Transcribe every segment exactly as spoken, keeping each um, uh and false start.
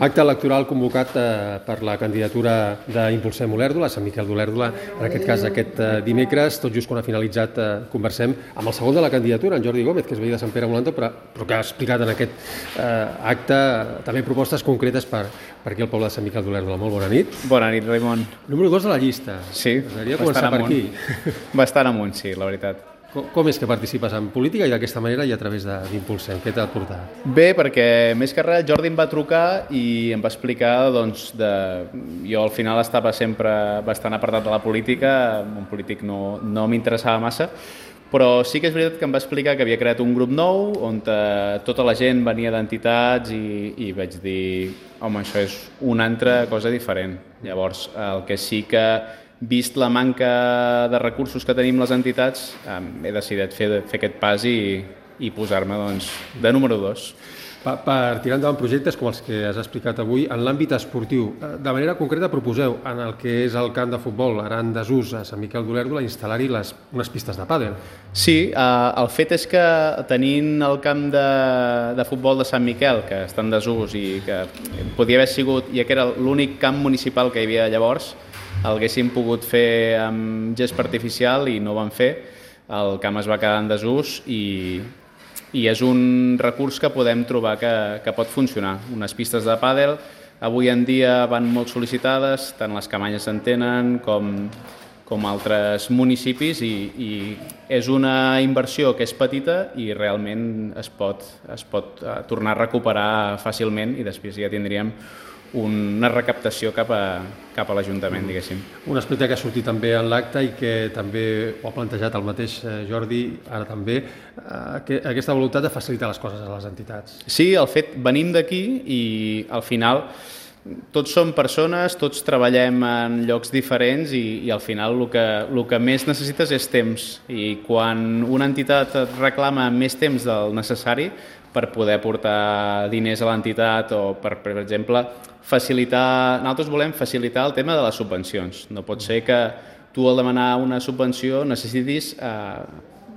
Acte electoral convocat eh, per la candidatura d'Impulsem Olèrdola, Sant Miquel d'Olèrdola, en aquest cas aquest eh, dimecres, tot just quan ha finalitzat, eh, conversem amb el segon de la candidatura, en Jordi Gómez, que és veí de Sant Pere Molanto, però, però que ha explicat en aquest eh, acte eh, també propostes concretes per, per aquí al poble de Sant Miquel d'Olèrdola. Molt bona nit. Bona nit, Raimon. Número dos de la llista. Sí, M'agradaria començar per aquí. Bastant amunt, sí, la veritat. Com, com és que participes en política i d'aquesta manera i a través d'Impulsem? Què t'ha portat? Bé, perquè més que res Jordi em va trucar i em va explicar, doncs, de... jo al final estava sempre bastant apartat de la política, un polític no, no m'interessava massa, però sí que és veritat que em va explicar que havia creat un grup nou on eh, tota la gent venia d'entitats i, i vaig dir, home, això és una altra cosa diferent. Llavors, el que sí que vist la manca de recursos que tenim les entitats, eh, he decidit fer, fer aquest pas i, i posar-me doncs, de número dos. Per, per tirar endavant projectes com els que has explicat avui, en l'àmbit esportiu, de manera concreta proposeu en el que és el camp de futbol, ara en desús, a Sant Miquel d'Olèrdola, instal·lar-hi les, unes pistes de pàdel. Sí, eh, el fet és que tenint el camp de, de futbol de Sant Miquel, que està en desús i que podia haver sigut, ja que era l'únic camp municipal que hi havia llavors, el haguéssim pogut fer amb gespa artificial i no ho vam fer. El camp es va quedar en desús i, i és un recurs que podem trobar que, que pot funcionar. Unes pistes de pàdel avui en dia van molt sol·licitades, tant les Camanyes en tenen com, com altres municipis i, i és una inversió que és petita i realment es pot, es pot tornar a recuperar fàcilment i després ja tindríem una recaptació cap a, cap a l'Ajuntament, diguéssim. Un aspecte que ha sortit també en l'acte i que també ho ha plantejat el mateix Jordi, ara també, eh, aquesta voluntat de facilitar les coses a les entitats. Sí, el fet, venim d'aquí i al final tots som persones, tots treballem en llocs diferents i, i al final el que, el que més necessites és temps i quan una entitat et reclama més temps del necessari per poder portar diners a l'entitat o per, per exemple, facilitar... Nosaltres volem facilitar el tema de les subvencions. No pot ser que tu al demanar una subvenció necessitis eh,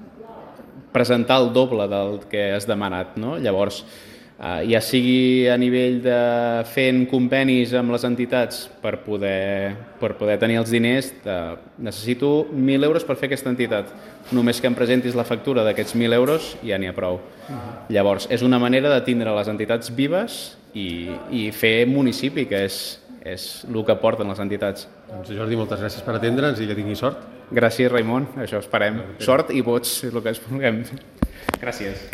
presentar el doble del que has demanat, no? Llavors, eh, ja sigui a nivell de fent convenis amb les entitats per poder, per poder tenir els diners, de, necessito mil euros per fer aquesta entitat. Només que em presentis la factura d'aquests mil euros ja n'hi ha prou. Uh-huh. Llavors, és una manera de tindre les entitats vives i, i fer municipi, que és, és el que porten les entitats. Doncs Jordi, moltes gràcies per atendre'ns i que tinguis sort. Gràcies, Raimon. Això esperem. Sort i vots, és el que es vulguem. Gràcies.